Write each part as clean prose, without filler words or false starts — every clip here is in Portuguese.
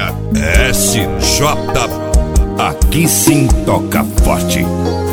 Família SJ, aqui sim toca forte.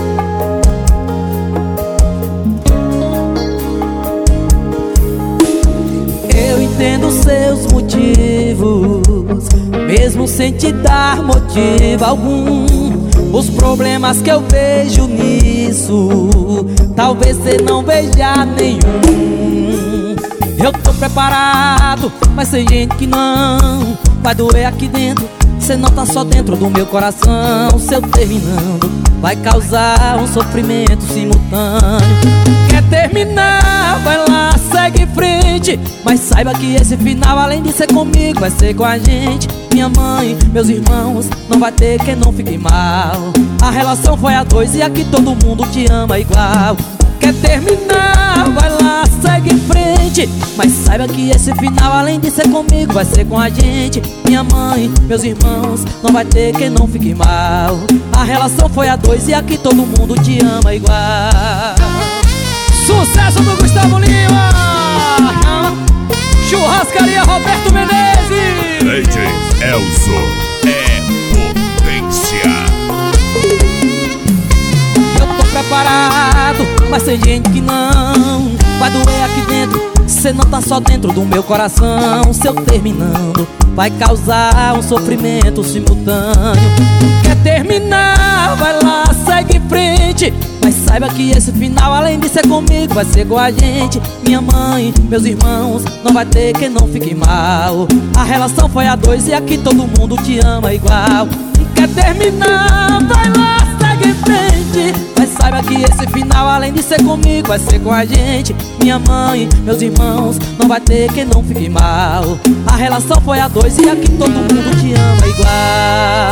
Eu entendo seus motivos, mesmo sem te dar motivo algum. Os problemas que eu vejo nisso, talvez você não veja nenhum. Eu tô preparado, mas tem gente que não. Vai doer aqui dentro, cê não tá só dentro do meu coração. Se eu terminando, vai causar um sofrimento simultâneo. Quer terminar, vai lá, segue em frente, mas saiba que esse final, além de ser comigo, vai ser com a gente. Minha mãe, meus irmãos, não vai ter quem não fique mal. A relação foi a dois e aqui todo mundo te ama igual. Quer terminar, vai lá, segue em frente, mas saiba que esse final, além de ser comigo, vai ser com a gente. Minha mãe, meus irmãos, não vai ter quem não fique mal. A relação foi a dois e aqui todo mundo te ama igual. Sucesso do Gustavo Lima, Churrascaria Roberto Menezes, DJ Elzo é potência. Eu tô preparado, mas tem gente que não. Vai doer aqui dentro, cê não tá só dentro do meu coração. Se eu terminando, vai causar um sofrimento simultâneo. Quer terminar, vai lá, segue em frente, mas saiba que esse final, além de ser comigo, vai ser com a gente. Minha mãe, meus irmãos, não vai ter quem não fique mal. A relação foi a dois e aqui todo mundo te ama igual. Quer terminar, vai lá, segue em frente, mas saiba que esse final, além de ser comigo, vai ser com a gente. Minha mãe, meus irmãos, não vai ter quem não fique mal. A relação foi a dois e aqui todo mundo te ama igual.